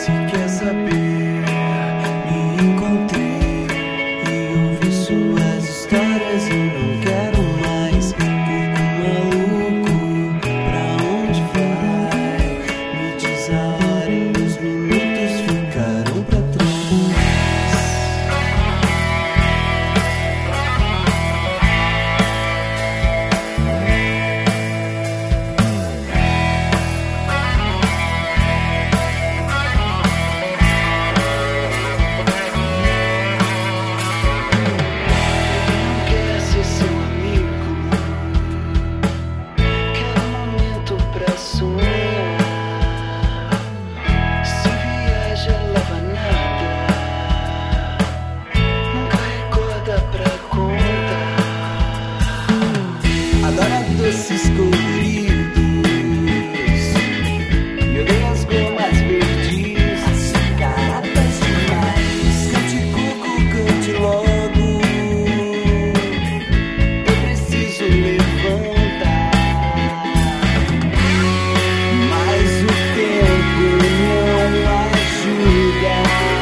Se quer saber, me encontrei e ouvi suas histórias. Eu não quero mais corpo maluco, pra onde vai? Me diz a hora e os minutos ficaram pra trás. Adoro doces coloridos e odeio as gomas verdes açucaradas demais. Cante coco, cante logo, eu preciso levantar, mas o tempo não ajuda.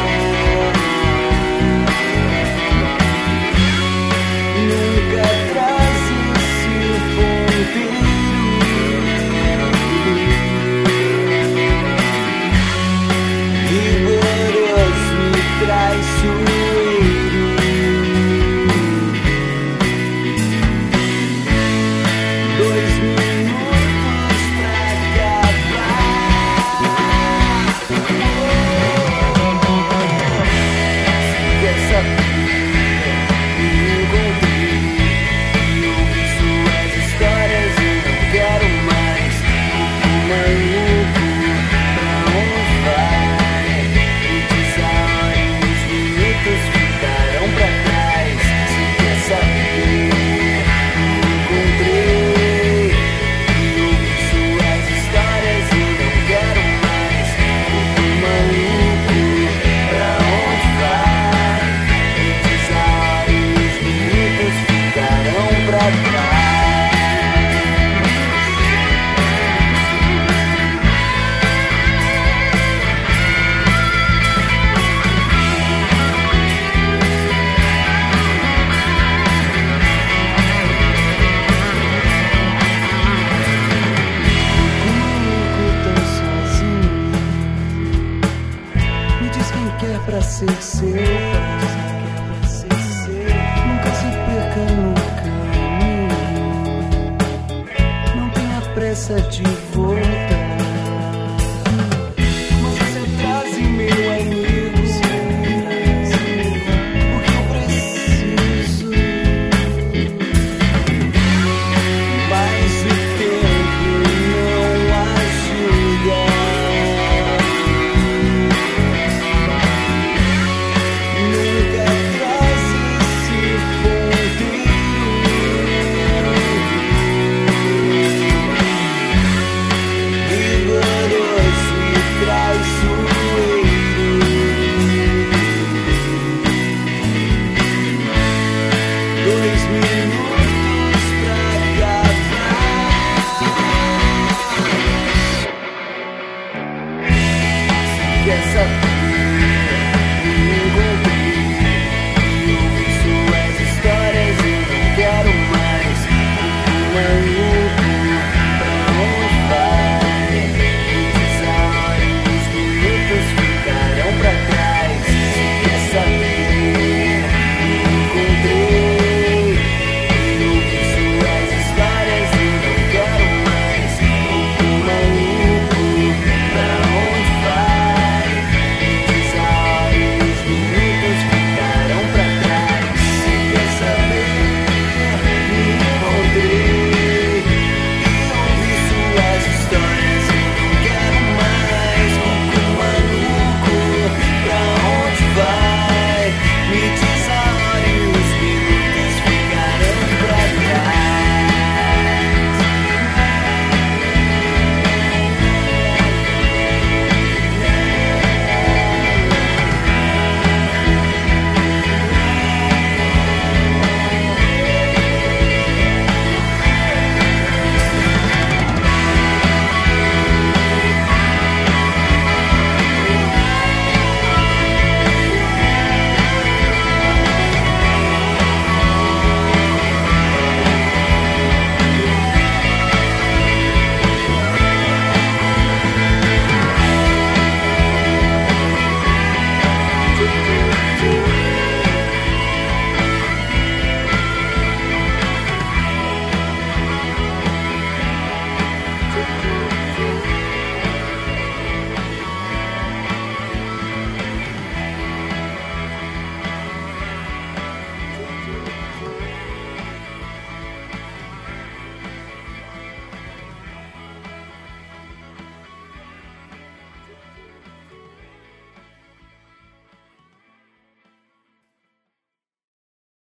Nunca traz rigoroso e traiçoeiro. 2 minutos pra acabar. Se quer saber, me encontrei e ouvi suas histórias. Eu não quero mais corpo maluco, pra onde vai? Me diz a hora e os minutos ficarão pra trás. Se quer saber, me encontrei e ouvi suas histórias. Eu não quero mais corpo maluco, pra onde vai? Me diz a hora e os minutos ficarão pra trás. Tão sozinho, me diz quem quer pra ser seu. Nunca se perca no caminho, não tenha pressa de voltar. Mas você traz meu amigo, porque eu preciso. Mas o tempo não ajuda. Nunca traz esse ponteiro. Rigoroso e traiçoeiro. 2 minutos